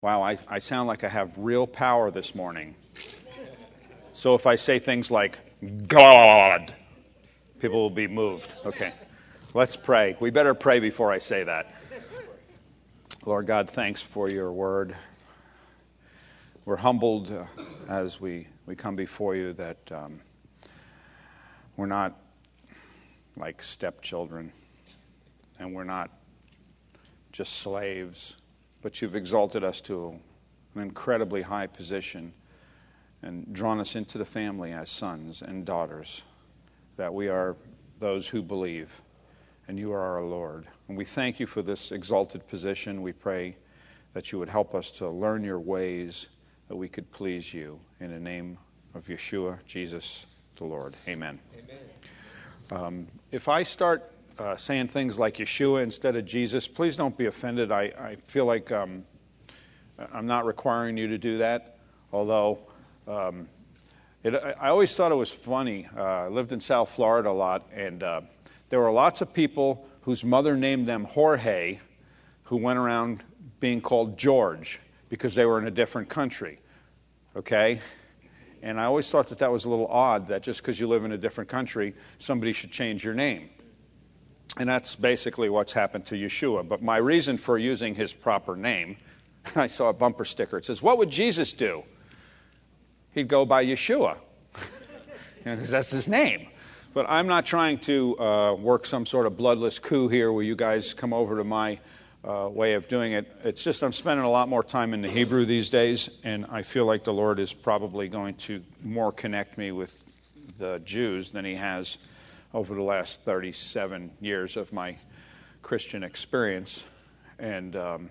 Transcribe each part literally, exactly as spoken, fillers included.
Wow, I, I sound like I have real power this morning. So if I say things like, God, people will be moved. Okay, let's pray. We better pray before I say that. Lord God, thanks for your word. We're humbled uh, as we, we come before you that um, we're not like stepchildren, and we're not just slaves, but you've exalted us to an incredibly high position and drawn us into the family as sons and daughters, that we are those who believe, and you are our Lord. And we thank you for this exalted position. We pray that you would help us to learn your ways, that we could please you. In the name of Yeshua, Jesus, the Lord. Amen. Amen. Um, if I start uh, saying things like Yeshua instead of Jesus, please don't be offended. I, I feel like um, I'm not requiring you to do that, although um, it, I always thought it was funny. Uh, I lived in South Florida a lot, and uh, there were lots of people whose mother named them Jorge who went around being called George because they were in a different country, okay? And I always thought that that was a little odd, that just because you live in a different country, somebody should change your name. And that's basically what's happened to Yeshua. But my reason for using his proper name, I saw a bumper sticker. It says, what would Jesus do? He'd go by Yeshua, because that's his name. But I'm not trying to uh, work some sort of bloodless coup here where you guys come over to my uh, way of doing it. It's just I'm spending a lot more time in the Hebrew these days, and I feel like the Lord is probably going to more connect me with the Jews than he has over the last thirty-seven years of my Christian experience. And um,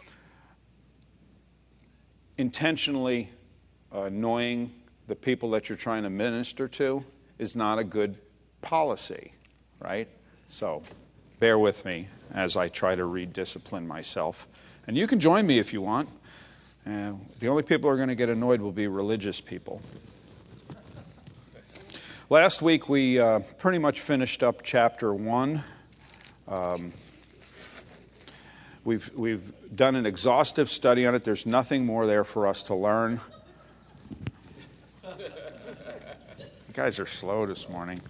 intentionally annoying the people that you're trying to minister to is not a good policy, right? So bear with me as I try to rediscipline myself. And you can join me if you want. Uh, the only people who are going to get annoyed will be religious people. Last week we uh, pretty much finished up chapter one. Um, we've we've done an exhaustive study on it. There's nothing more there for us to learn. You guys are slow this morning.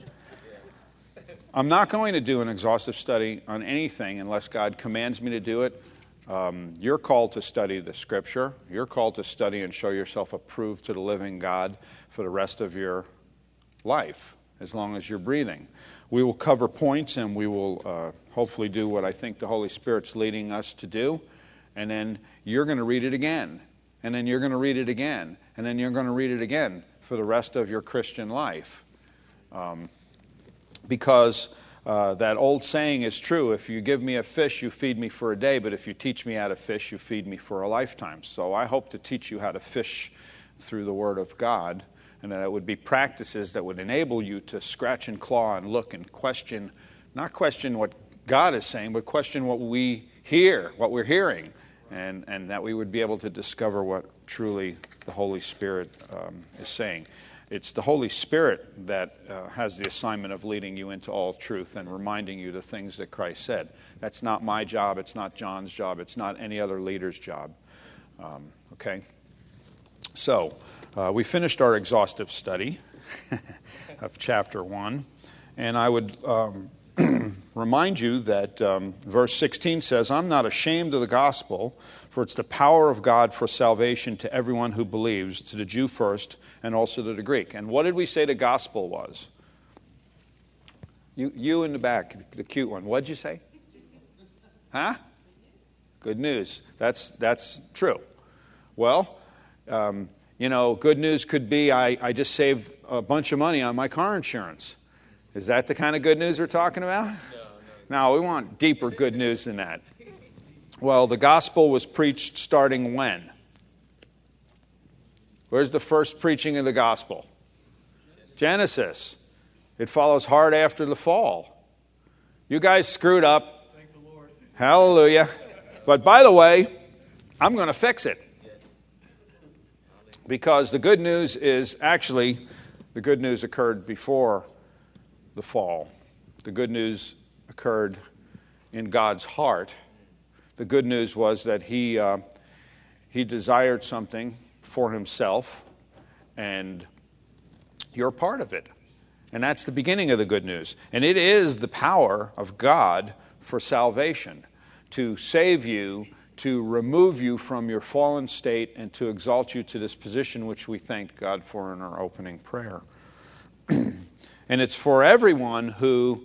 I'm not going to do an exhaustive study on anything unless God commands me to do it. Um, you're called to study the Scripture. You're called to study and show yourself approved to the living God for the rest of your life, as long as you're breathing. We will cover points, and we will uh, hopefully do what I think the Holy Spirit's leading us to do. And then you're going to read it again. And then you're going to read it again. And then you're going to read it again for the rest of your Christian life. Um, because uh, that old saying is true. If you give me a fish, you feed me for a day. But if you teach me how to fish, you feed me for a lifetime. So I hope to teach you how to fish through the Word of God. And that it would be practices that would enable you to scratch and claw and look and question, not question what God is saying, but question what we hear, what we're hearing. And, and that we would be able to discover what truly the Holy Spirit um, is saying. It's the Holy Spirit that uh, has the assignment of leading you into all truth and reminding you the things that Christ said. That's not my job. It's not John's job. It's not any other leader's job. Um, okay? So, uh, we finished our exhaustive study of chapter one. And I would um, remind you that um, verse sixteen says, I'm not ashamed of the gospel, for it's the power of God for salvation to everyone who believes, to the Jew first, and also to the Greek. And what did we say the gospel was? You, you in the back, the cute one. What did you say? Huh? Good news. That's that's true. Well, um, you know, good news could be I, I just saved a bunch of money on my car insurance. Is that the kind of good news we're talking about? No, no. No, we want deeper good news than that. Well, the gospel was preached starting when? Where's the first preaching of the gospel? Genesis. It follows hard after the fall. You guys screwed up. Thank the Lord. Hallelujah. But by the way, I'm going to fix it. Because the good news is actually, the good news occurred before the fall. The good news occurred in God's heart. The good news was that he uh, He desired something for himself, and you're part of it. And that's the beginning of the good news. And it is the power of God for salvation, to save you, to remove you from your fallen state, and to exalt you to this position which we thank God for in our opening prayer. And it's for everyone who,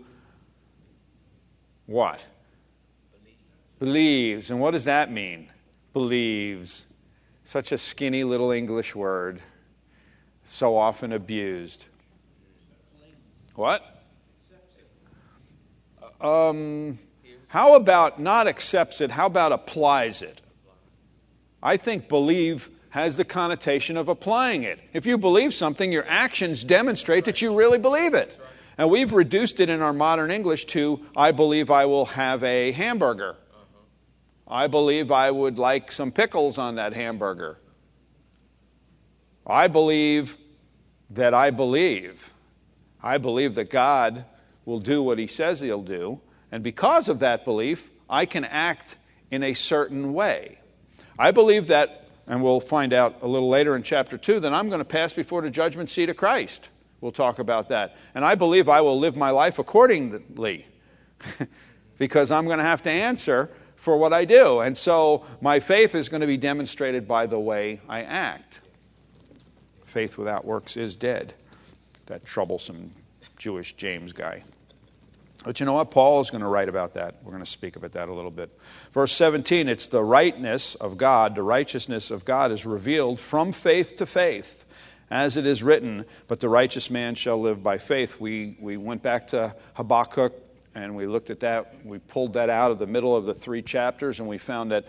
what? Believes. And what does that mean? Believes. Such a skinny little English word, so often abused. What? Um, how about not accepts it? How about applies it? I think believe has the connotation of applying it. If you believe something, your actions demonstrate that you really believe it. And we've reduced it in our modern English to, I believe I will have a hamburger. I believe I would like some pickles on that hamburger. I believe that I believe. I believe that God will do what He says He'll do. And because of that belief, I can act in a certain way. I believe that, and we'll find out a little later in chapter two, that I'm going to pass before the judgment seat of Christ. We'll talk about that. And I believe I will live my life accordingly because I'm going to have to answer for what I do. And so my faith is going to be demonstrated by the way I act. Faith without works is dead. That troublesome Jewish James guy. But you know what? Paul is going to write about that. We're going to speak about that a little bit. Verse seventeen, it's the rightness of God, the righteousness of God is revealed from faith to faith, as it is written, but the righteous man shall live by faith. We, we went back to Habakkuk and we looked at that. We pulled that out of the middle of the three chapters and we found that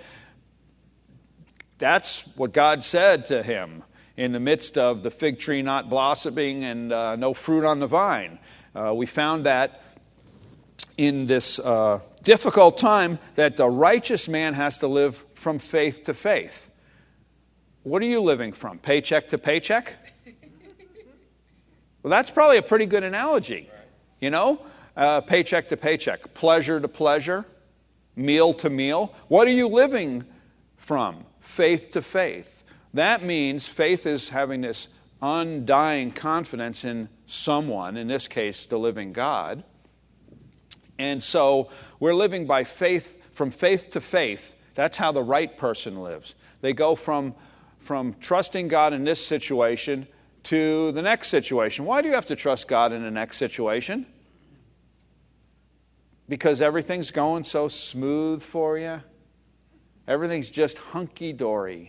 that's what God said to him in the midst of the fig tree not blossoming and uh, no fruit on the vine. Uh, we found that in this uh, difficult time that the righteous man has to live from faith to faith. What are you living from? Paycheck to paycheck? Well, that's probably a pretty good analogy. You know, uh, paycheck to paycheck, pleasure to pleasure, meal to meal. What are you living from? Faith to faith. That means faith is having this undying confidence in someone, in this case, the living God. And so we're living by faith, from faith to faith. That's how the right person lives. They go from, from trusting God in this situation to the next situation. Why do you have to trust God in the next situation? Because everything's going so smooth for you. Everything's just hunky-dory.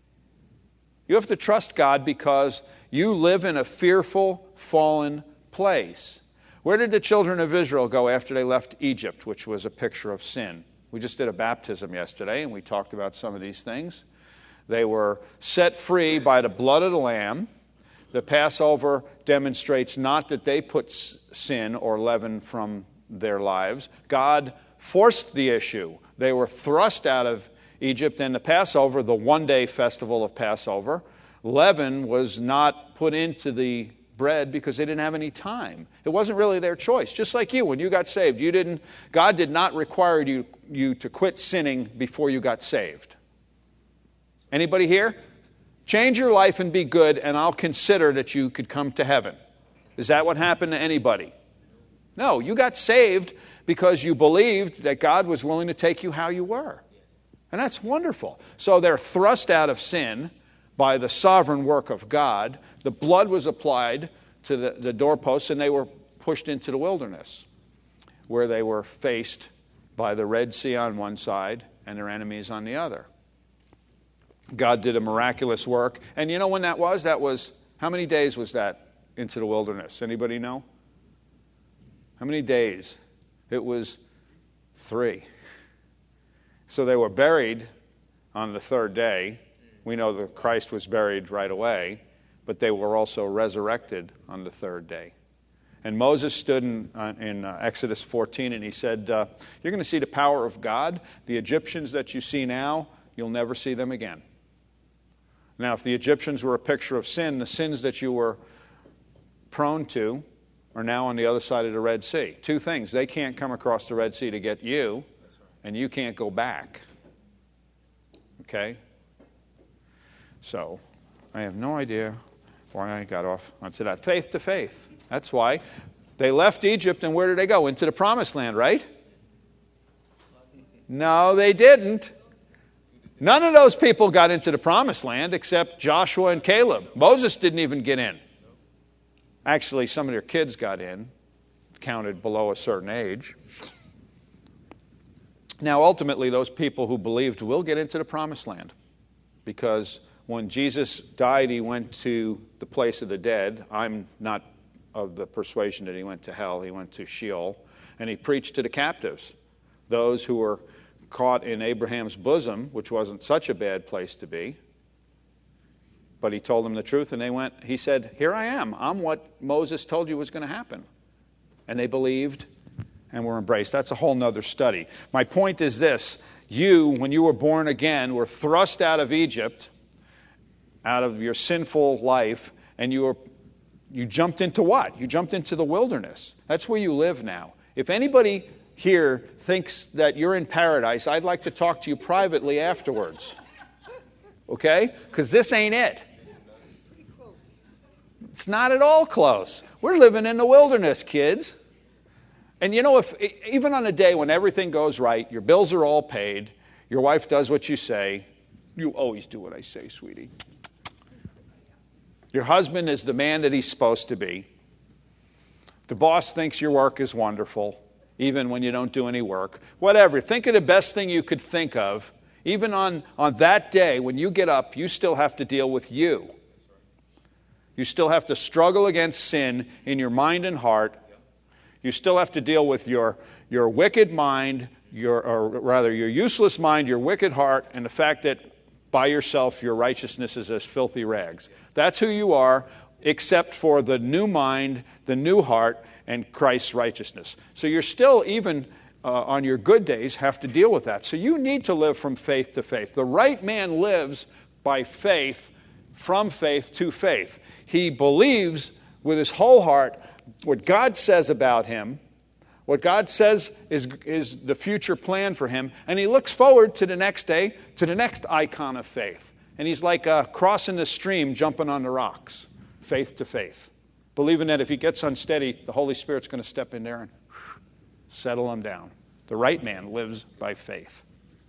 You have to trust God because you live in a fearful, fallen place. Where did the children of Israel go after they left Egypt, which was a picture of sin? We just did a baptism yesterday, and we talked about some of these things. They were set free by the blood of the Lamb. The Passover demonstrates not that they put sin or leaven from their lives. God forced the issue. They were thrust out of Egypt, and the Passover, the one-day festival of Passover, leaven was not put into the bread because they didn't have any time. It wasn't really their choice. Just like you, when you got saved, you didn't. God did not require you, you to quit sinning before you got saved. Anybody here? Change your life and be good, and I'll consider that you could come to heaven. Is that what happened to anybody? No, you got saved because you believed that God was willing to take you how you were. And that's wonderful. So they're thrust out of sin by the sovereign work of God. The blood was applied to the, the doorposts, and they were pushed into the wilderness, where they were faced by the Red Sea on one side and their enemies on the other. God did a miraculous work. And you know when that was? That was, how many days was that into the wilderness? Anybody know? How many days? It was three. So they were buried on the third day. We know that Christ was buried right away, but they were also resurrected on the third day. And Moses stood in, uh, in uh, Exodus fourteen and he said, uh, you're going to see the power of God. The Egyptians that you see now, you'll never see them again. Now, if the Egyptians were a picture of sin, the sins that you were prone to are now on the other side of the Red Sea. Two things. They can't come across the Red Sea to get you, and you can't go back. Okay? So I have no idea why I got off onto that. Faith to faith. That's why. They left Egypt, and where did they go? Into the promised land, right? No, they didn't. None of those people got into the promised land except Joshua and Caleb. Moses didn't even get in. Actually, some of their kids got in, counted below a certain age. Now, ultimately, those people who believed will get into the promised land, because when Jesus died, he went to the place of the dead. I'm not of the persuasion that he went to hell. He went to Sheol, and he preached to the captives, those who were caught in Abraham's bosom, which wasn't such a bad place to be. But he told them the truth, and they went, he said, here I am. I'm what Moses told you was going to happen. And they believed and were embraced. That's a whole nother study. My point is this. You, when you were born again, were thrust out of Egypt, out of your sinful life, and you were you jumped into what? You jumped into the wilderness. That's where you live now. If anybody here thinks that you're in paradise, I'd like to talk to you privately afterwards. Okay? Because this ain't it. It's not at all close. We're living in the wilderness, kids. And you know, if even on a day when everything goes right, your bills are all paid, your wife does what you say, you always do what I say, sweetie. Your husband is the man that he's supposed to be. The boss thinks your work is wonderful, even when you don't do any work. Whatever. Think of the best thing you could think of. Even on, on that day, when you get up, you still have to deal with you. You still have to struggle against sin in your mind and heart. You still have to deal with your, your wicked mind, your, or rather your useless mind, your wicked heart, and the fact that by yourself your righteousness is as filthy rags. That's who you are, except for the new mind, the new heart, and Christ's righteousness. So you're still, even uh, on your good days, have to deal with that. So you need to live from faith to faith. The right man lives by faith, from faith to faith. He believes with his whole heart what God says about him, what God says is, is the future plan for him, and he looks forward to the next day, to the next icon of faith. And he's like uh, crossing the stream, jumping on the rocks, faith to faith, believing that if he gets unsteady, the Holy Spirit's going to step in there and settle him down. The right man lives by faith.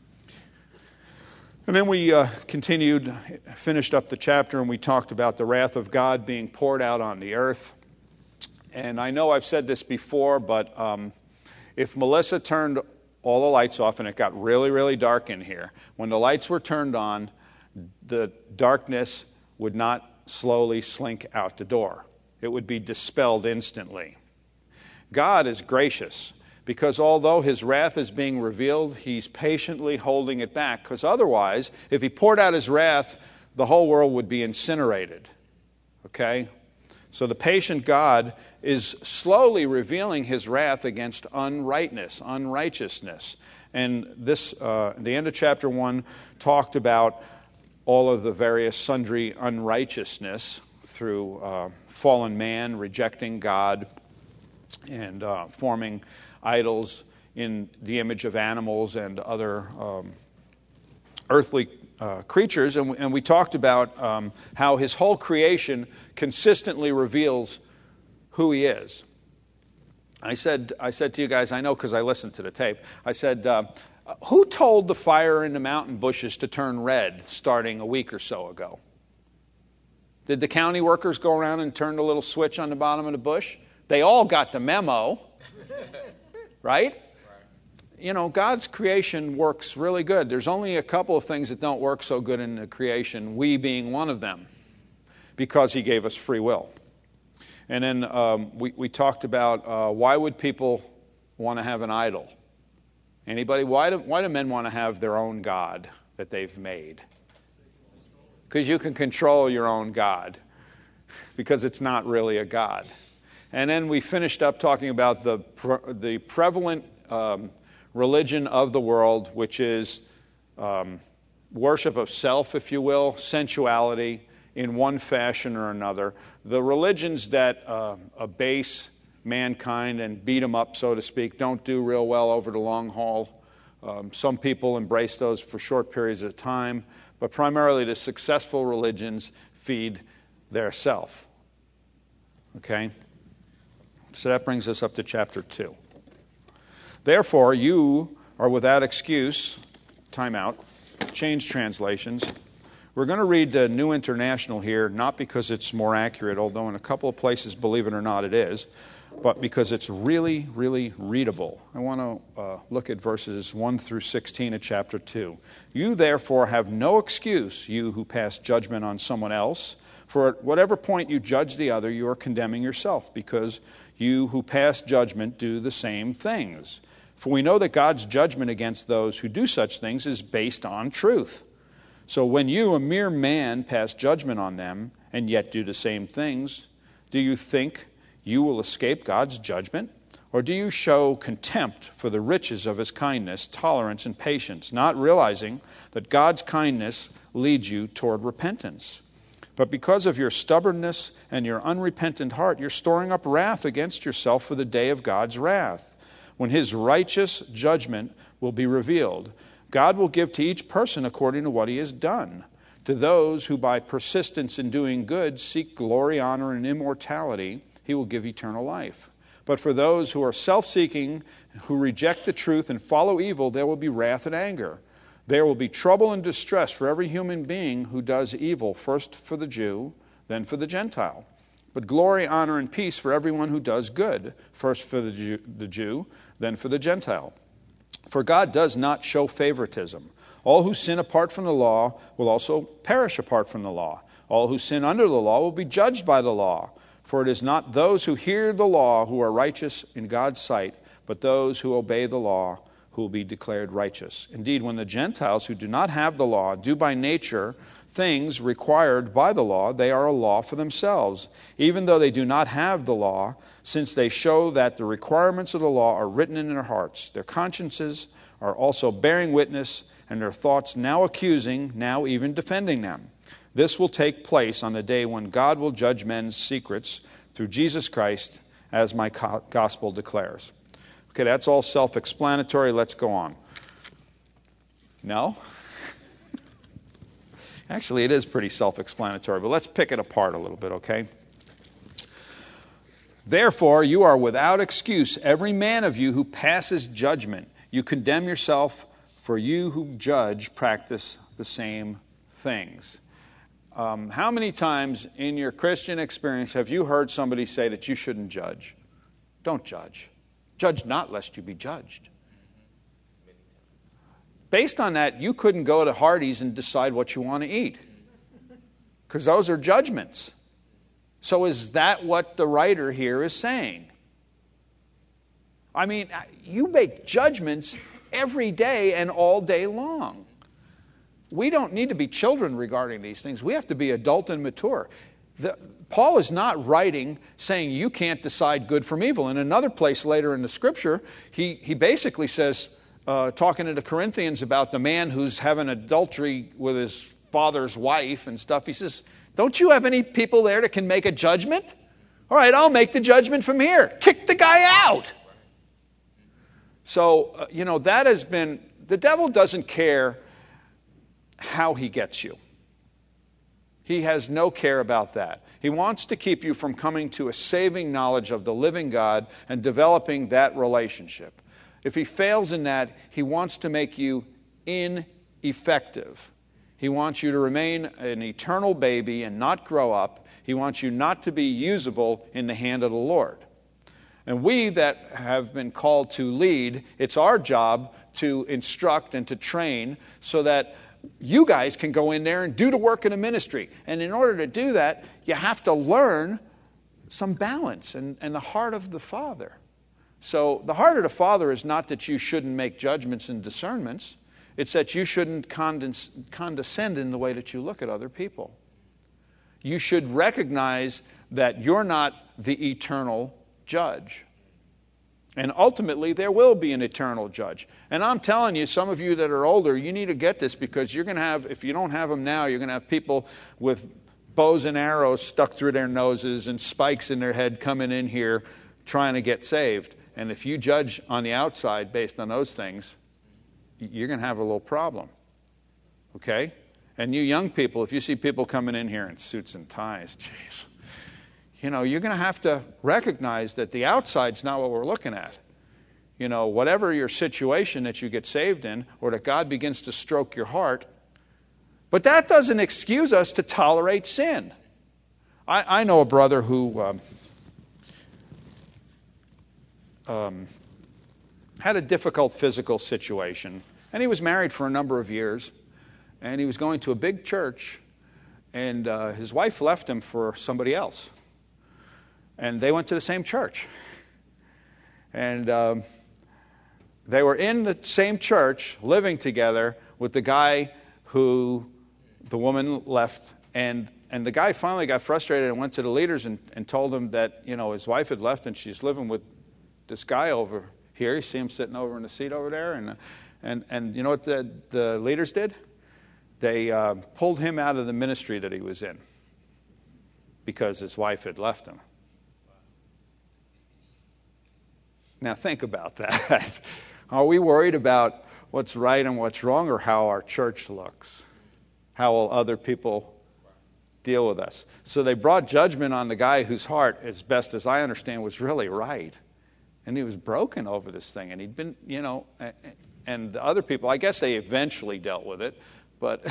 And then we uh, continued, finished up the chapter, and we talked about the wrath of God being poured out on the earth. And I know I've said this before, but um, if Melissa turned all the lights off and it got really, really dark in here, when the lights were turned on, the darkness would not slowly slink out the door. It would be dispelled instantly. God is gracious, because although his wrath is being revealed, he's patiently holding it back, because otherwise, if he poured out his wrath, the whole world would be incinerated. Okay? So the patient God is slowly revealing his wrath against unrightness, unrighteousness. And this, uh, the end of chapter one talked about all of the various sundry unrighteousness through uh, fallen man rejecting God and uh, forming idols in the image of animals and other um, earthly Uh, creatures, and we, and we talked about um, how his whole creation consistently reveals who he is. I said, I said to you guys, I know because I listened to the tape, I said, uh, who told the fire in the mountain bushes to turn red starting a week or so ago? Did the county workers go around and turn the little switch on the bottom of the bush? They all got the memo, right? You know, God's creation works really good. There's only a couple of things that don't work so good in the creation, we being one of them, because he gave us free will. And then um, we, we talked about uh, why would people want to have an idol? Anybody? Why do, why do men want to have their own God that they've made? Because you can control your own God, because it's not really a God. And then we finished up talking about the, pre- the prevalent um, religion of the world, which is um, worship of self, if you will, sensuality in one fashion or another. The religions that uh, abase mankind and beat them up, so to speak, don't do real well over the long haul. Um, some people embrace those for short periods of time, but primarily the successful religions feed their self. Okay? So that brings us up to chapter two. Therefore, you are without excuse. Time out. Change translations. We're going to read the New International here, not because it's more accurate, although in a couple of places, believe it or not, it is, but because it's really, really readable. I want to uh, look at verses one through sixteen of chapter two. You therefore have no excuse, you who pass judgment on someone else, for at whatever point you judge the other, you are condemning yourself, because you who pass judgment do the same things. For we know that God's judgment against those who do such things is based on truth. So when you, a mere man, pass judgment on them, and yet do the same things, do you think you will escape God's judgment? Or do you show contempt for the riches of his kindness, tolerance, and patience, not realizing that God's kindness leads you toward repentance? But because of your stubbornness and your unrepentant heart, you're storing up wrath against yourself for the day of God's wrath, when his righteous judgment will be revealed. God will give to each person according to what he has done. To those who by persistence in doing good seek glory, honor, and immortality, he will give eternal life. But for those who are self-seeking, who reject the truth and follow evil, there will be wrath and anger. There will be trouble and distress for every human being who does evil, first for the Jew, then for the Gentile. But glory, honor, and peace for everyone who does good, first for the Jew, the Jew, then for the Gentile. For God does not show favoritism. All who sin apart from the law will also perish apart from the law. All who sin under the law will be judged by the law. For it is not those who hear the law who are righteous in God's sight, but those who obey the law who will be declared righteous. Indeed, when the Gentiles who do not have the law do by nature things required by the law, they are a law for themselves, even though they do not have the law, since they show that the requirements of the law are written in their hearts. Their consciences are also bearing witness, and their thoughts now accusing, now even defending them. This will take place on the day when God will judge men's secrets through Jesus Christ, as my gospel declares. Okay, that's all self-explanatory. Let's go on. No? Actually, it is pretty self-explanatory, but let's pick it apart a little bit, okay? Therefore, you are without excuse, every man of you who passes judgment. You condemn yourself, for you who judge practice the same things. Um, how many times in your Christian experience have you heard somebody say that you shouldn't judge? Don't judge. Judge not, lest you be judged. Based on that, you couldn't go to Hardee's and decide what you want to eat, because those are judgments. So is that what the writer here is saying? I mean, you make judgments every day and all day long. We don't need to be children regarding these things. We have to be adult and mature. The, Paul is not writing saying you can't decide good from evil. In another place later in the scripture, he, he basically says, uh, talking to the Corinthians about the man who's having adultery with his father's wife and stuff, he says, don't you have any people there that can make a judgment? All right, I'll make the judgment from here. Kick the guy out. So, uh, you know, that has been, the devil doesn't care how he gets you. He has no care about that. He wants to keep you from coming to a saving knowledge of the living God and developing that relationship. If he fails in that, he wants to make you ineffective. He wants you to remain an eternal baby and not grow up. He wants you not to be usable in the hand of the Lord. And we that have been called to lead, it's our job to instruct and to train so that you guys can go in there and do the work in the ministry. And in order to do that, you have to learn some balance and, and the heart of the Father. So the heart of the Father is not that you shouldn't make judgments and discernments. It's that you shouldn't condes- condescend in the way that you look at other people. You should recognize that you're not the eternal judge. And ultimately, there will be an eternal judge. And I'm telling you, some of you that are older, you need to get this, because you're going to have, if you don't have them now, you're going to have people with bows and arrows stuck through their noses and spikes in their head coming in here trying to get saved. And if you judge on the outside based on those things, you're going to have a little problem. Okay? And you young people, if you see people coming in here in suits and ties, geez, you know, you're going to have to recognize that the outside's not what we're looking at. You know, whatever your situation that you get saved in, or that God begins to stroke your heart, but that doesn't excuse us to tolerate sin. I, I know a brother who um, um, had a difficult physical situation, and he was married for a number of years, and he was going to a big church, and uh, his wife left him for somebody else. And they went to the same church. And um, they were in the same church, living together with the guy who the woman left. And, and the guy finally got frustrated and went to the leaders and, and told them that, you know, his wife had left and she's living with this guy over here. You see him sitting over in the seat over there. And, and, and you know what the, the leaders did? They uh, pulled him out of the ministry that he was in because his wife had left him. Now think about that. Are we worried about what's right and what's wrong, or how our church looks? How will other people deal with us? So they brought judgment on the guy whose heart, as best as I understand, was really right. And he was broken over this thing. And he'd been, you know, and the other people, I guess they eventually dealt with it. But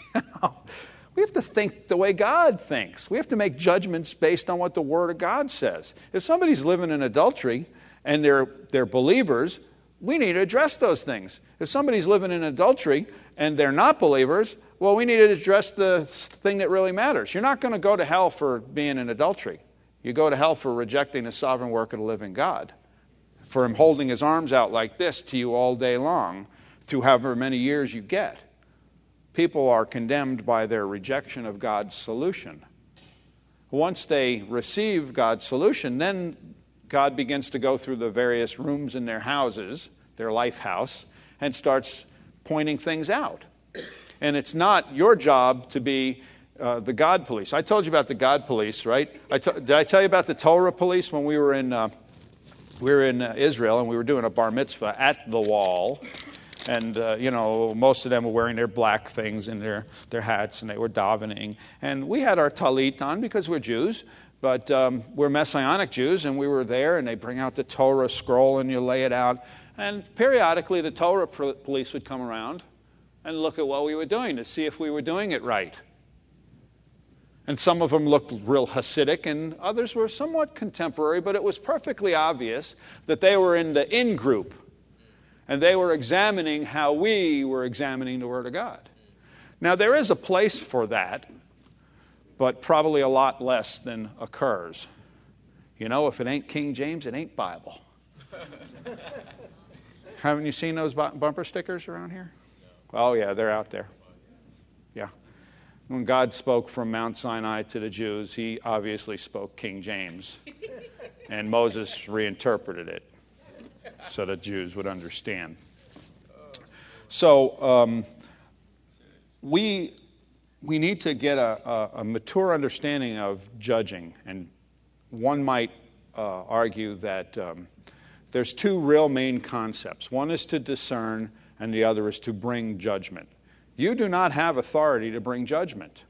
we have to think the way God thinks. We have to make judgments based on what the Word of God says. If somebody's living in adultery and they're they're believers, we need to address those things. If somebody's living in adultery and they're not believers, well, we need to address the thing that really matters. You're not going to go to hell for being in adultery. You go to hell for rejecting the sovereign work of the living God, for Him holding His arms out like this to you all day long through however many years you get. People are condemned by their rejection of God's solution. Once they receive God's solution, then God begins to go through the various rooms in their houses, their life house, and starts pointing things out. And it's not your job to be uh, the God police. I told you about the God police, right? I t- did I tell you about the Torah police when we were in uh, we were in uh, Israel and we were doing a bar mitzvah at the wall? And, uh, you know, most of them were wearing their black things and their, their hats, and they were davening. And we had our talit on because we're Jews, but um, we're Messianic Jews, and we were there, and they bring out the Torah scroll, and you lay it out. And periodically, the Torah police would come around and look at what we were doing to see if we were doing it right. And some of them looked real Hasidic, and others were somewhat contemporary, but it was perfectly obvious that they were in the in group. And they were examining how we were examining the Word of God. Now, there is a place for that, but probably a lot less than occurs. You know, if it ain't King James, it ain't Bible. Haven't you seen those bumper stickers around here? Oh, yeah, they're out there. Yeah. When God spoke from Mount Sinai to the Jews, He obviously spoke King James. And Moses reinterpreted it so that Jews would understand. So um, we we need to get a, a, a mature understanding of judging. And one might uh, argue that um, there's two real main concepts. One is to discern, and the other is to bring judgment. You do not have authority to bring judgment.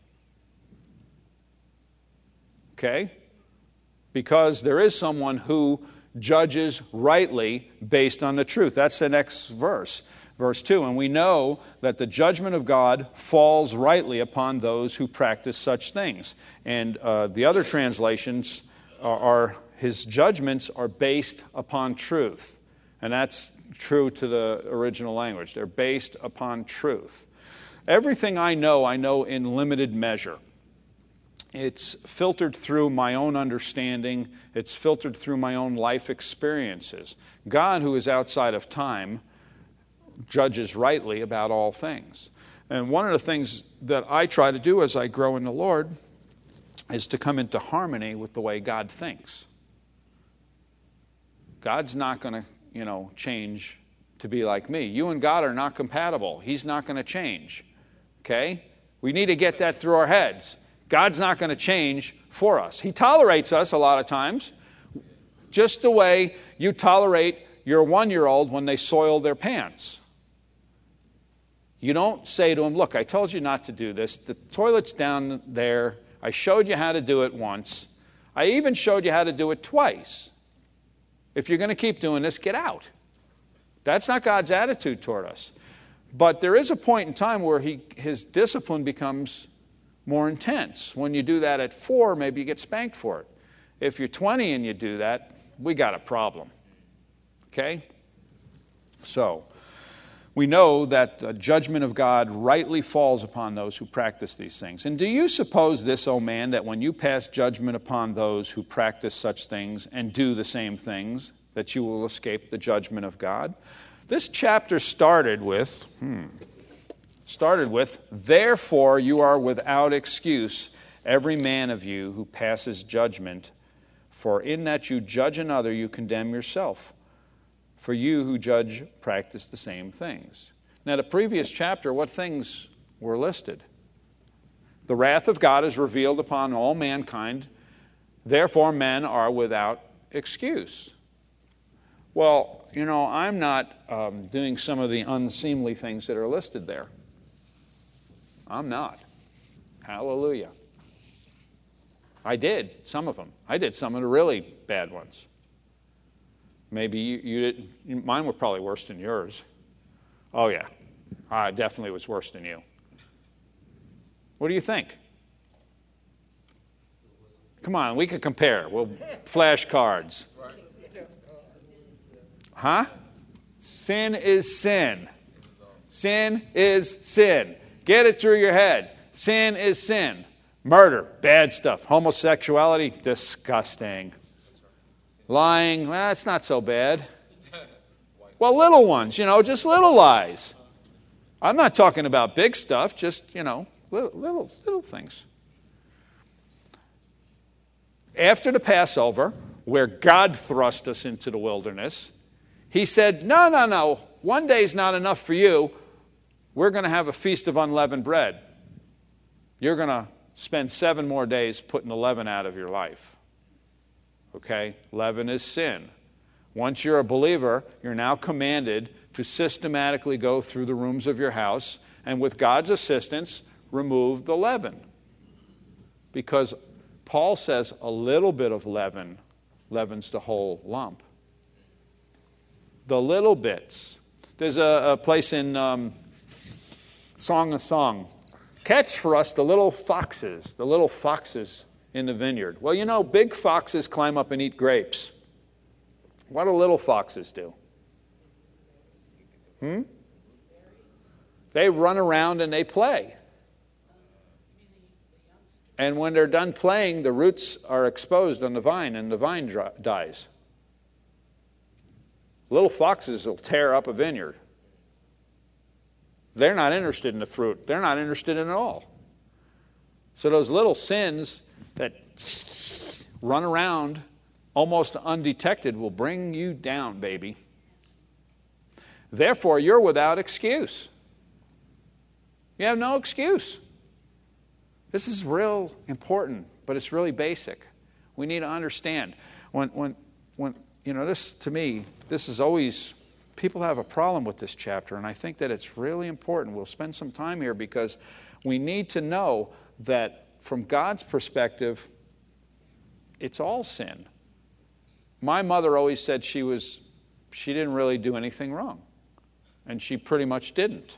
Okay? Because there is someone who judges rightly based on the truth. That's the next verse, verse two. And we know that the judgment of God falls rightly upon those who practice such things. And uh, the other translations are, are, His judgments are based upon truth. And that's true to the original language. They're based upon truth. Everything I know, I know in limited measure. It's filtered through my own understanding. It's filtered through my own life experiences. God, who is outside of time, judges rightly about all things. And one of the things that I try to do as I grow in the Lord is to come into harmony with the way God thinks. God's not going to, you know, change to be like me. You and God are not compatible. He's not going to change. Okay? We need to get that through our heads. God's not going to change for us. He tolerates us a lot of times, just the way you tolerate your one-year-old when they soil their pants. You don't say to him, look, I told you not to do this. The toilet's down there. I showed you how to do it once. I even showed you how to do it twice. If you're going to keep doing this, get out. That's not God's attitude toward us. But there is a point in time where he, his discipline becomes more intense. When you do that at four, maybe you get spanked for it. If you're twenty and you do that, we got a problem. Okay? So, we know that the judgment of God rightly falls upon those who practice these things. And do you suppose this, O man, that when you pass judgment upon those who practice such things and do the same things, that you will escape the judgment of God? This chapter started with, hmm, started with, therefore you are without excuse, every man of you who passes judgment, for in that you judge another, you condemn yourself. For you who judge practice the same things. Now, the previous chapter, what things were listed? The wrath of God is revealed upon all mankind. Therefore, men are without excuse. Well, you know, I'm not um, doing some of the unseemly things that are listed there. I'm not. Hallelujah. I did some of them. I did some of the really bad ones. Maybe you, you didn't. Mine were probably worse than yours. Oh, yeah. I definitely was worse than you. What do you think? Come on, we could compare. We'll flash cards. Huh? Sin is sin. Sin is sin. Get it through your head. Sin is sin. Murder, bad stuff. Homosexuality, disgusting. Lying, well, it's not so bad. Well, little ones, you know, just little lies. I'm not talking about big stuff, just, you know, little, little, little things. After the Passover, where God thrust us into the wilderness, he said, no, no, no, one day's not enough for you. We're going to have a feast of unleavened bread. You're going to spend seven more days putting the leaven out of your life. Okay? Leaven is sin. Once you're a believer, you're now commanded to systematically go through the rooms of your house and with God's assistance, remove the leaven. Because Paul says a little bit of leaven leavens the whole lump. The little bits. There's a, a place in um, Song of Song. Catch for us the little foxes, the little foxes in the vineyard. Well, you know, big foxes climb up and eat grapes. What do little foxes do? Hmm? They run around and they play. And when they're done playing, the roots are exposed on the vine and the vine dry, dies. Little foxes will tear up a vineyard. They're not interested in the fruit. They're not interested in it all. So those little sins that run around almost undetected will bring you down, baby. Therefore, you're without excuse. You have no excuse. This is real important, but it's really basic. We need to understand. When, when, when, you know, this, to me, this is always, people have a problem with this chapter, and I think that it's really important. We'll spend some time here because we need to know that from God's perspective, it's all sin. My mother always said she was, she didn't really do anything wrong. And she pretty much didn't.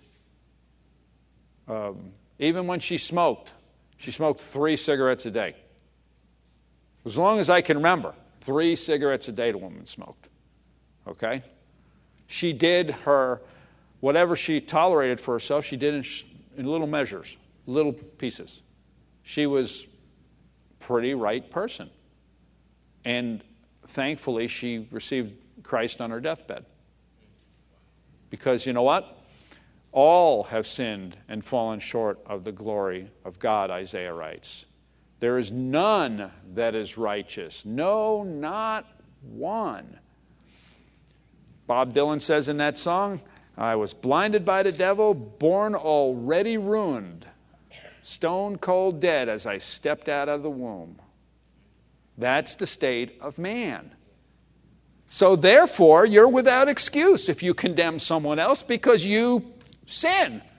Um, even when she smoked, she smoked three cigarettes a day. As long as I can remember, three cigarettes a day the woman smoked. Okay? She did her, whatever she tolerated for herself, she did in, in little measures, little pieces. She was a pretty right person. And thankfully, she received Christ on her deathbed. Because you know what? All have sinned and fallen short of the glory of God, Isaiah writes. There is none that is righteous. No, not one. Bob Dylan says in that song, I was blinded by the devil, born already ruined, stone cold dead as I stepped out of the womb. That's the state of man. So therefore, you're without excuse if you condemn someone else because you sin.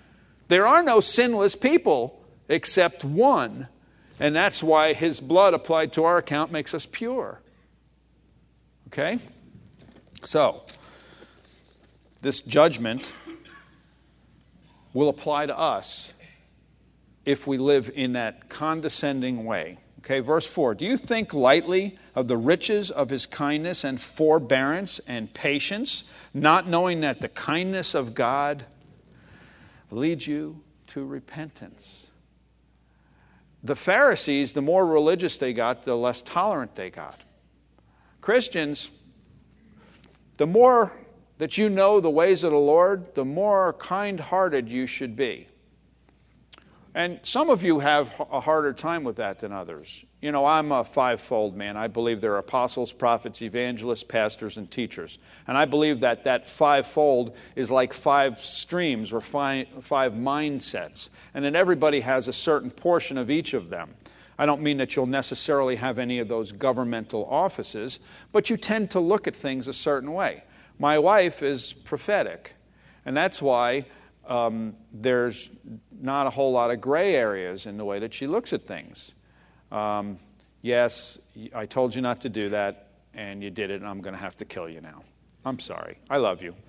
There are no sinless people except one. And that's why his blood applied to our account makes us pure. Okay? So, this judgment will apply to us if we live in that condescending way. Okay, verse four. Do you think lightly of the riches of his kindness and forbearance and patience, not knowing that the kindness of God leads you to repentance? The Pharisees, the more religious they got, the less tolerant they got. Christians, the more that you know the ways of the Lord, the more kind-hearted you should be. And some of you have a harder time with that than others. You know, I'm a fivefold man. I believe there are apostles, prophets, evangelists, pastors, and teachers. And I believe that that fivefold is like five streams or five, five mindsets. And that everybody has a certain portion of each of them. I don't mean that you'll necessarily have any of those governmental offices, but you tend to look at things a certain way. My wife is prophetic, and that's why um, there's not a whole lot of gray areas in the way that she looks at things. Um, yes, I told you not to do that, and you did it, and I'm going to have to kill you now. I'm sorry. I love you.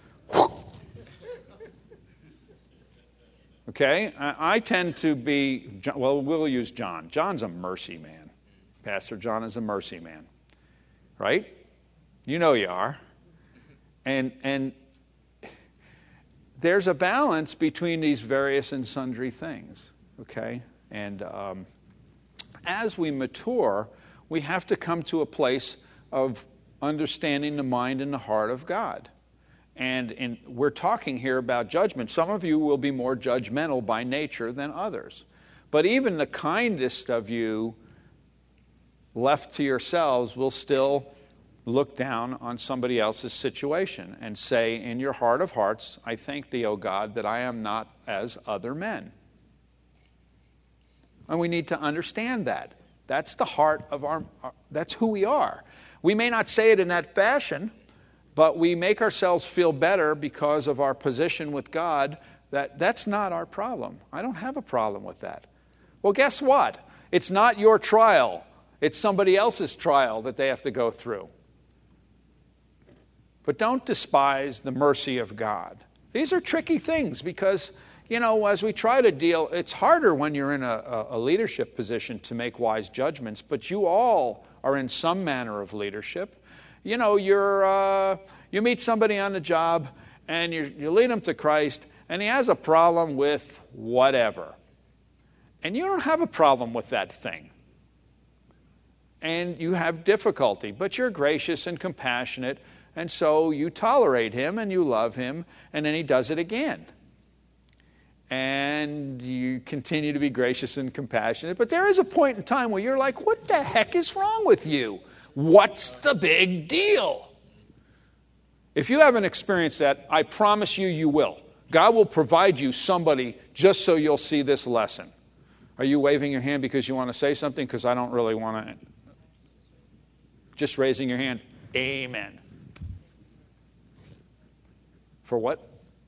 Okay? I, I tend to be, well, we'll use John. John's a mercy man. Pastor John is a mercy man. Right? You know you are. And and there's a balance between these various and sundry things, okay? And um, as we mature, we have to come to a place of understanding the mind and the heart of God. And in, we're talking here about judgment. Some of you will be more judgmental by nature than others. But even the kindest of you, left to yourselves, will still look down on somebody else's situation and say, in your heart of hearts, I thank thee, O God, that I am not as other men. And we need to understand that. That's the heart of our, that's who we are. We may not say it in that fashion, but we make ourselves feel better because of our position with God. That that's not our problem. I don't have a problem with that. Well, guess what? It's not your trial. It's somebody else's trial that they have to go through. But don't despise the mercy of God. These are tricky things because, you know, as we try to deal, it's harder when you're in a, a leadership position to make wise judgments, but you all are in some manner of leadership. You know, you're uh, you meet somebody on the job and you you lead him to Christ and he has a problem with whatever. And you don't have a problem with that thing. And you have difficulty, but you're gracious and compassionate. And so you tolerate him and you love him, and then he does it again. And you continue to be gracious and compassionate. But there is a point in time where you're like, what the heck is wrong with you? What's the big deal? If you haven't experienced that, I promise you, you will. God will provide you somebody just so you'll see this lesson. Are you waving your hand because you want to say something? Because I don't really want to. Just raising your hand. Amen. For what?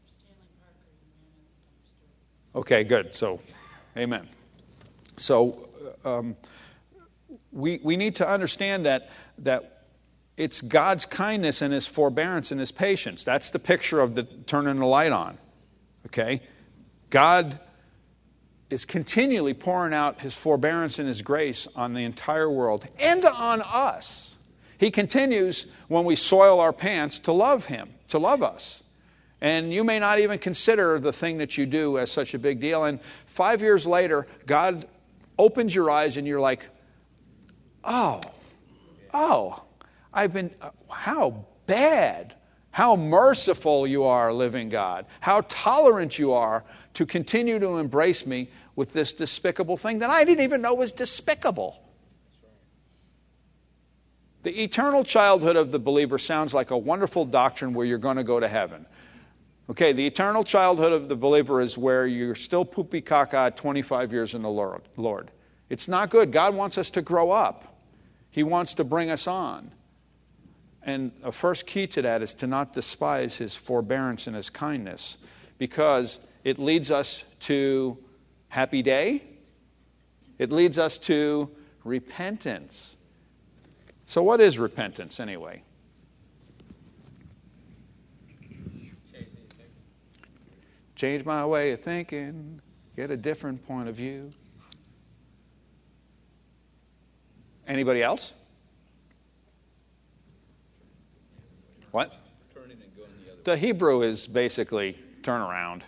Okay, good. So, amen. So, um, we we need to understand that that it's God's kindness and His forbearance and His patience. That's the picture of the turning the light on. Okay, God is continually pouring out His forbearance and His grace on the entire world and on us. He continues when we soil our pants to love Him, to love us. And you may not even consider the thing that you do as such a big deal. And five years later, God opens your eyes and you're like, oh, oh, I've been, how bad, how merciful you are, living God. How tolerant you are to continue to embrace me with this despicable thing that I didn't even know was despicable. The eternal childhood of the believer sounds like a wonderful doctrine where you're going to go to heaven. Okay, the eternal childhood of the believer is where you're still poopy caca at twenty-five years in the Lord. It's not good. God wants us to grow up. He wants to bring us on. And a first key to that is to not despise His forbearance and His kindness. because it leads us to happy day. It leads us to repentance. So what is repentance anyway? Change my way of thinking, get a different point of view. Anybody else? What? Turning and going the other The Hebrew is basically turn around.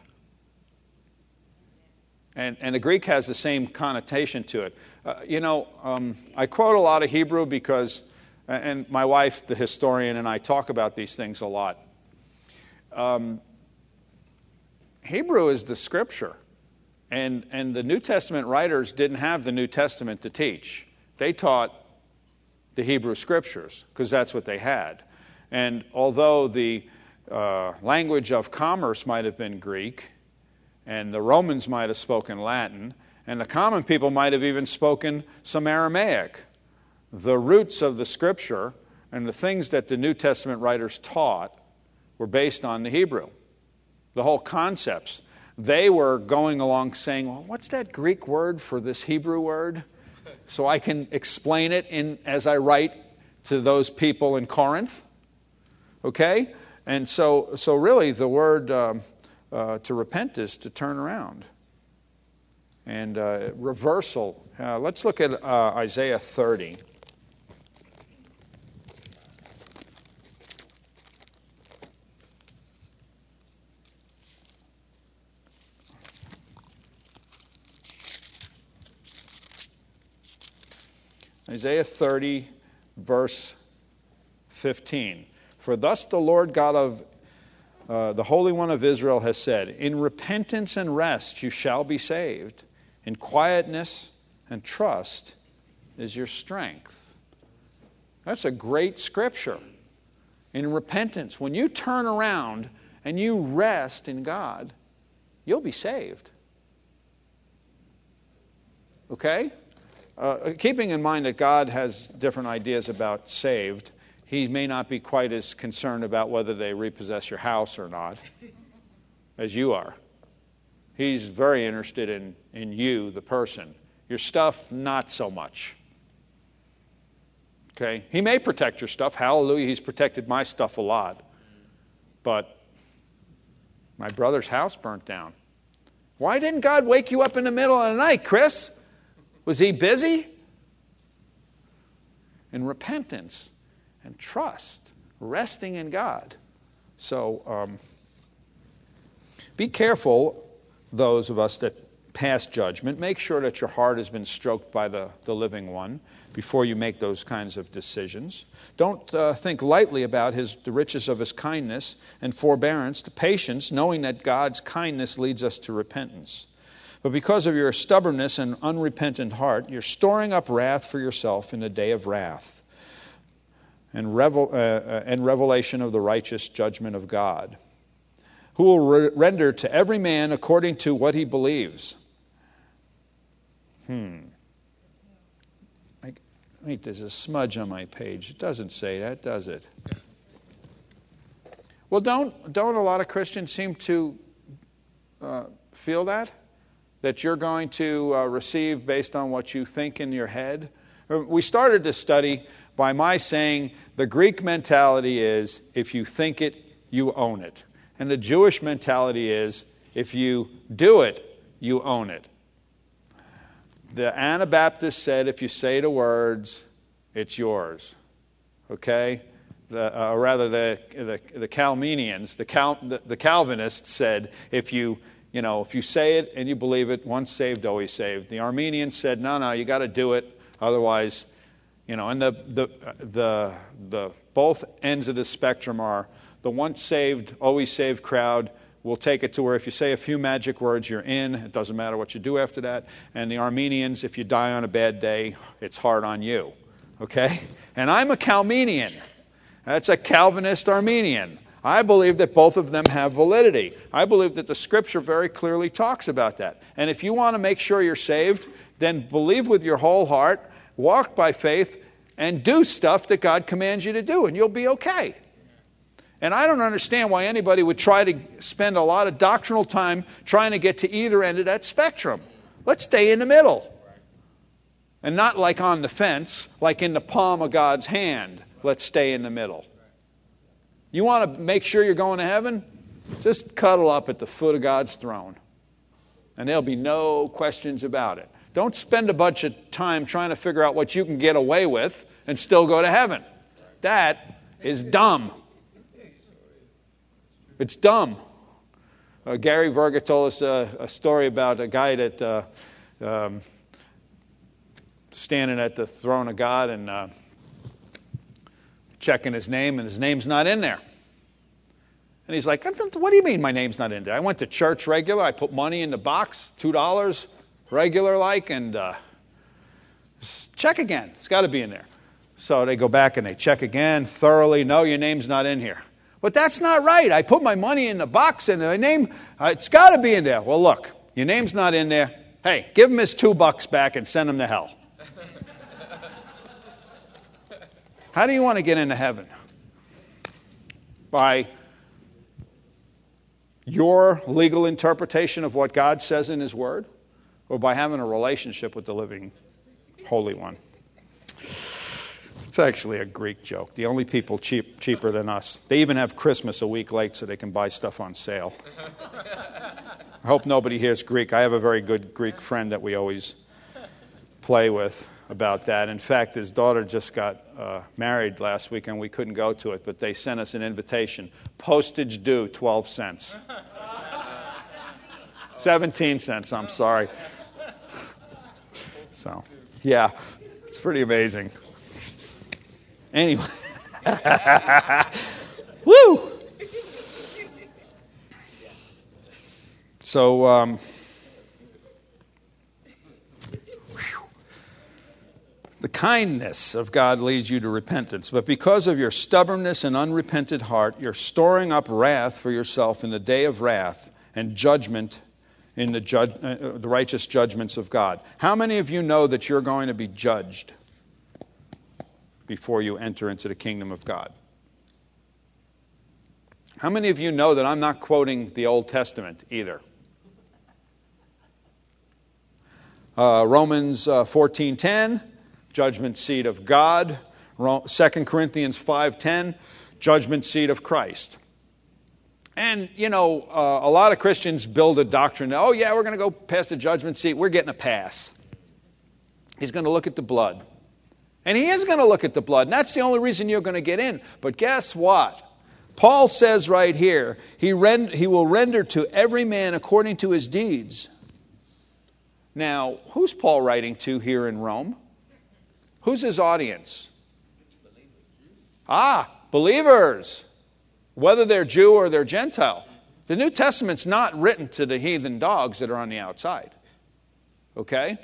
And, and the Greek has the same connotation to it. Uh, you know, um, I quote a lot of Hebrew because, and my wife, the historian, and I talk about these things a lot. Um, Hebrew is the Scripture. And, and the New Testament writers didn't have the New Testament to teach. They taught the Hebrew Scriptures because that's what they had. And although the uh, language of commerce might have been Greek, and the Romans might have spoken Latin, and the common people might have even spoken some Aramaic, the roots of the Scripture and the things that the New Testament writers taught were based on the Hebrew. The whole concepts. They were going along saying, well, what's that Greek word for this Hebrew word? So I can explain it in as I write to those people in Corinth. Okay? And so, so really the word um, uh, to repent is to turn around. And uh, reversal. Uh, let's look at uh, Isaiah thirty. Isaiah thirty, verse fifteen. For thus the Lord God of uh, the Holy One of Israel has said, in repentance and rest you shall be saved. In quietness and trust is your strength. That's a great scripture. In repentance, when you turn around and you rest in God, you'll be saved. Okay? Uh, keeping in mind that God has different ideas about saved, He may not be quite as concerned about whether they repossess your house or not as you are. He's very interested in, in you, the person. Your stuff, not so much. Okay? He may protect your stuff. Hallelujah, He's protected my stuff a lot. But my brother's house burnt down. Why didn't God wake you up in the middle of the night, Chris? Was He busy? In repentance and trust, resting in God. So um, be careful, those of us that pass judgment. Make sure that your heart has been stroked by the, the living one before you make those kinds of decisions. Don't uh, think lightly about his, the riches of His kindness and forbearance, the patience, knowing that God's kindness leads us to repentance. But because of your stubbornness and unrepentant heart, you're storing up wrath for yourself in the day of wrath and, revel, uh, uh, and revelation of the righteous judgment of God, who will re- render to every man according to what he believes. Hmm. I, wait, there's a smudge on my page. It doesn't say that, does it? Well, don't, don't a lot of Christians seem to uh, feel that? That you're going to uh, receive based on what you think in your head? We started this study by my saying the Greek mentality is if you think it, you own it. And the Jewish mentality is if you do it, you own it. The Anabaptists said if you say the words, it's yours. Okay? The, uh, or rather, the, the, the Calminians, the, Cal, the, the Calvinists said if you You know, if you say it and you believe it, once saved, always saved. The Armenians said, no, no, you got to do it, otherwise, you know. And the the the the both ends of the spectrum are the once saved, always saved crowd will take it to where if you say a few magic words, you're in. It doesn't matter what you do after that. And the Armenians, if you die on a bad day, it's hard on you. Okay? And I'm a Calminian. That's a Calvinist Armenian. I believe that both of them have validity. I believe that the Scripture very clearly talks about that. And if you want to make sure you're saved, then believe with your whole heart, walk by faith, and do stuff that God commands you to do, and you'll be okay. And I don't understand why anybody would try to spend a lot of doctrinal time trying to get to either end of that spectrum. Let's stay in the middle. And not like on the fence, like in the palm of God's hand. Let's stay in the middle. You want to make sure you're going to heaven? Just cuddle up at the foot of God's throne. And there'll be no questions about it. Don't spend a bunch of time trying to figure out what you can get away with and still go to heaven. That is dumb. It's dumb. Uh, Gary Verga told us uh, a story about a guy that uh, um, standing at the throne of God and uh, checking his name, and his name's not in there. And he's like, what do you mean my name's not in there? I went to church regular. I put money in the box, two dollars, regular like, and uh, check again. It's got to be in there. So they go back and they check again thoroughly. No, your name's not in here. But that's not right. I put my money in the box and my name, uh, it's got to be in there. Well, look, your name's not in there. Hey, give him his two bucks back and send him to hell. How do you want to get into heaven? By your legal interpretation of what God says in His Word, or by having a relationship with the living Holy One? It's actually a Greek joke. The only people cheap, cheaper than us. They even have Christmas a week late so they can buy stuff on sale. I hope nobody hears Greek. I have a very good Greek friend that we always play with about that. In fact, his daughter just got uh, married last week and we couldn't go to it, but they sent us an invitation. Postage due, twelve cents. seventeen cents, I'm sorry. So, yeah, it's pretty amazing. Anyway. Woo! So, um, the kindness of God leads you to repentance, but because of your stubbornness and unrepented heart, you're storing up wrath for yourself in the day of wrath and judgment in the, judge, uh, the righteous judgments of God. How many of you know that you're going to be judged before you enter into the kingdom of God? How many of you know that I'm not quoting the Old Testament either? Uh, Romans uh, fourteen ten, judgment seat of God. Second Corinthians five ten, judgment seat of Christ. And, you know, uh, a lot of Christians build a doctrine. Oh, yeah, we're going to go past the judgment seat. We're getting a pass. He's going to look at the blood. And he is going to look at the blood. And that's the only reason you're going to get in. But guess what? Paul says right here, he, rend- he will render to every man according to his deeds. Now, who's Paul writing to here in Rome? Who's his audience? Ah, believers. Whether they're Jew or they're Gentile. The New Testament's not written to the heathen dogs that are on the outside. Okay?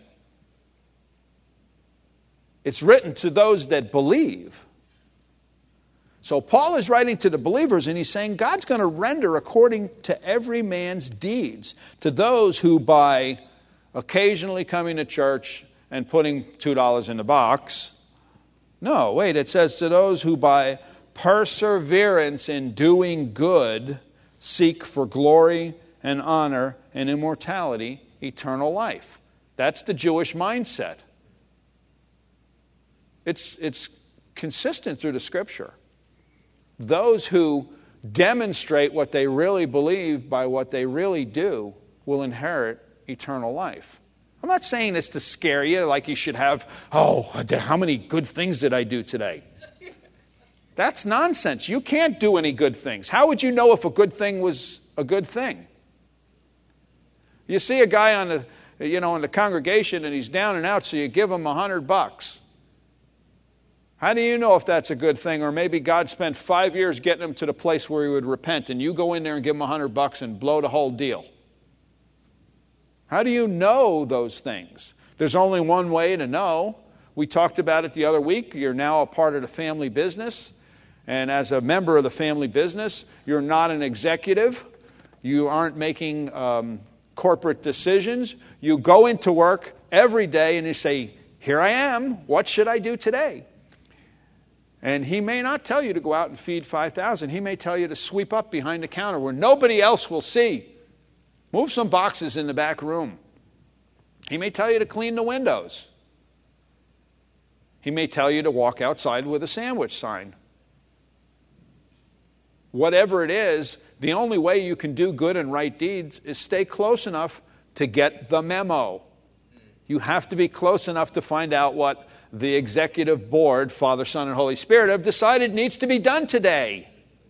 It's written to those that believe. So Paul is writing to the believers and he's saying God's going to render according to every man's deeds. To those who by occasionally coming to church and putting two dollars in the box. No, wait, it says to those who by perseverance in doing good seek for glory and honor and immortality, eternal life. That's the Jewish mindset. It's, it's consistent through the Scripture. Those who demonstrate what they really believe by what they really do will inherit eternal life. I'm not saying this to scare you, like you should have, oh, how many good things did I do today? That's nonsense. You can't do any good things. How would you know if a good thing was a good thing? You see a guy on the, you know, in the congregation and he's down and out, so you give him a hundred bucks. How do you know if that's a good thing? Or maybe God spent five years getting him to the place where he would repent, and you go in there and give him a hundred bucks and blow the whole deal. How do you know those things? There's only one way to know. We talked about it the other week. You're now a part of the family business. And as a member of the family business, you're not an executive. You aren't making um, corporate decisions. You go into work every day and you say, here I am. What should I do today? And he may not tell you to go out and feed five thousand. He may tell you to sweep up behind the counter where nobody else will see. Move some boxes in the back room. He may tell you to clean the windows. He may tell you to walk outside with a sandwich sign. Whatever it is, the only way you can do good and right deeds is stay close enough to get the memo. You have to be close enough to find out what the executive board, Father, Son, and Holy Spirit, have decided needs to be done today.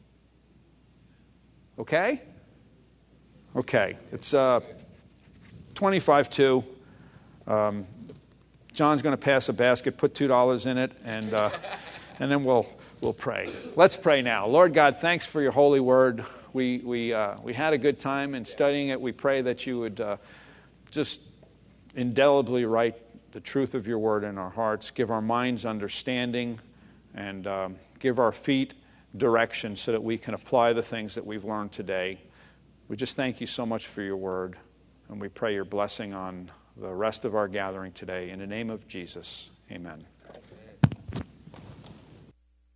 Okay? Okay. It's uh, twenty-five two. Um, John's going to pass a basket, put two dollars in it, and uh, and then we'll we'll pray. Let's pray now. Lord God, thanks for your holy word. We we uh, we had a good time in studying it. We pray that you would uh, just indelibly write the truth of your word in our hearts, give our minds understanding, and um, give our feet direction so that we can apply the things that we've learned today. We just thank you so much for your word, and we pray your blessing on the rest of our gathering today. In the name of Jesus, amen.